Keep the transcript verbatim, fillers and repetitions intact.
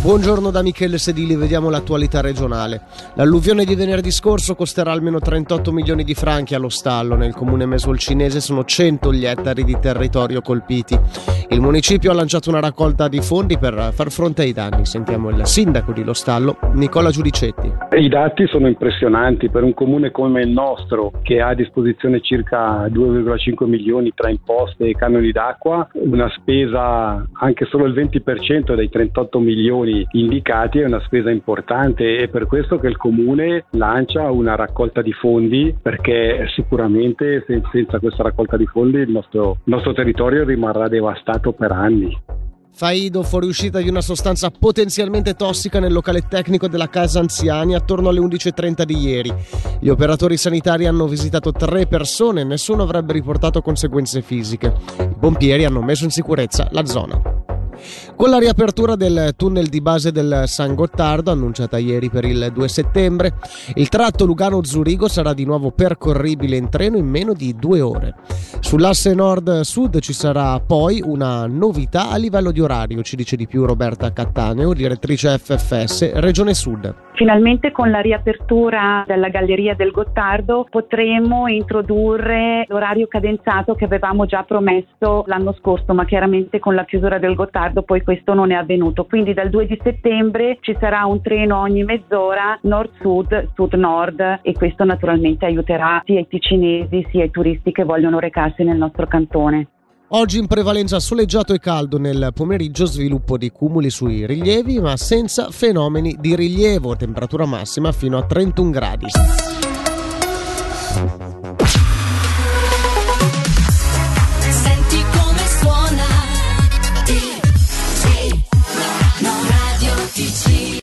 Buongiorno da Michele Sedili, vediamo l'attualità regionale. L'alluvione di venerdì scorso costerà almeno trentotto milioni di franchi allo stallo. Nel comune mesolcinese sono cento gli ettari di territorio colpiti. Il municipio ha lanciato una raccolta di fondi per far fronte ai danni. Sentiamo il sindaco di Lo Stallo, Nicola Giudicetti. I dati sono impressionanti per un comune come il nostro, che ha a disposizione circa due virgola cinque milioni tra imposte e canoni d'acqua. Una spesa, anche solo il venti per cento dei trentotto milioni indicati, è una spesa importante, e per questo che il comune lancia una raccolta di fondi, perché sicuramente senza questa raccolta di fondi il nostro, il nostro territorio rimarrà devastato per anni. Faido, fuoriuscita di una sostanza potenzialmente tossica nel locale tecnico della casa anziani attorno alle undici e trenta di ieri. Gli operatori sanitari hanno visitato tre persone e nessuno avrebbe riportato conseguenze fisiche. I pompieri hanno messo in sicurezza la zona. Con la riapertura del tunnel di base del San Gottardo, annunciata ieri per il due settembre, il tratto Lugano-Zurigo sarà di nuovo percorribile in treno in meno di due ore. Sull'asse nord-sud ci sarà poi una novità a livello di orario, ci dice di più Roberta Cattaneo, direttrice F F S Regione Sud. Finalmente con la riapertura della galleria del Gottardo potremo introdurre l'orario cadenzato che avevamo già promesso l'anno scorso, ma chiaramente con la chiusura del Gottardo poi questo non è avvenuto. Quindi dal due di settembre ci sarà un treno ogni mezz'ora nord-sud, sud-nord, e questo naturalmente aiuterà sia i ticinesi sia i turisti che vogliono recarsi nel nostro cantone. Oggi in prevalenza soleggiato e caldo, nel pomeriggio sviluppo di cumuli sui rilievi ma senza fenomeni di rilievo, temperatura massima fino a trentuno gradi.